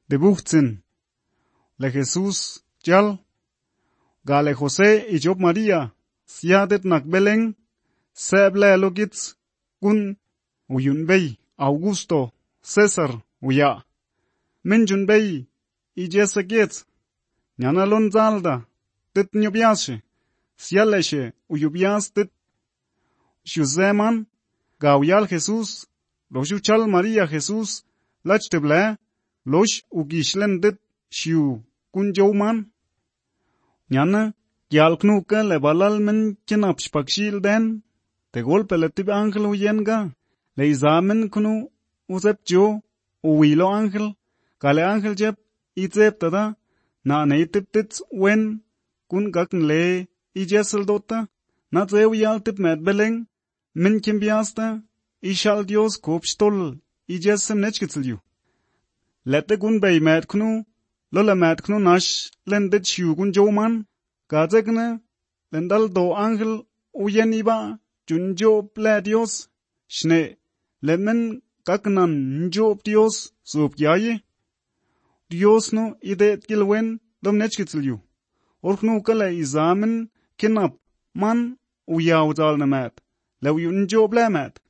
Debuchtsin. Le Jesús chal. Gale José y Job María. Siadet nak beleng. Seble logits. Kun. Uyun bey. Augusto. César. Uya. Minjun bey. Ijesa gets. Nyanalon zalda. Tit nyubiashe. Sialeshe. Uyubias tit. Shuzeman. Gauyal Jesús. Loshuchal María Jesús. Lachteble. Losh ugishlen dit. Shiu. Kunjouman. Nyana. Gyalknuka le balal men kinapshpakshil den. Te golpe le tib ángel uyenga. Le izamen kunu. Uzep jo. Uwilo ángel. Kale ángel jeb. Itzep tada. Na neitip tits wen. Kun gakn le. Ijesel dota. Na zeu yal tip med beleng. Min kimbiasta. Ishal Dios kopstol. Ijesem nechkitzelju. Lette gun bay med kunu. Lola med knu nash. Lendet shiu gun joman. Gazegne. Lendal do ángel. Uyen iba. Junjo ple Dios. Shne. Lemen kaknan njob Dios. Sup yaye. Dios no ide kilwen. Dom nechkitzelju. Orknu kale izamen. Kinap. Man. Uyaw zal na med. Lew yun job le med.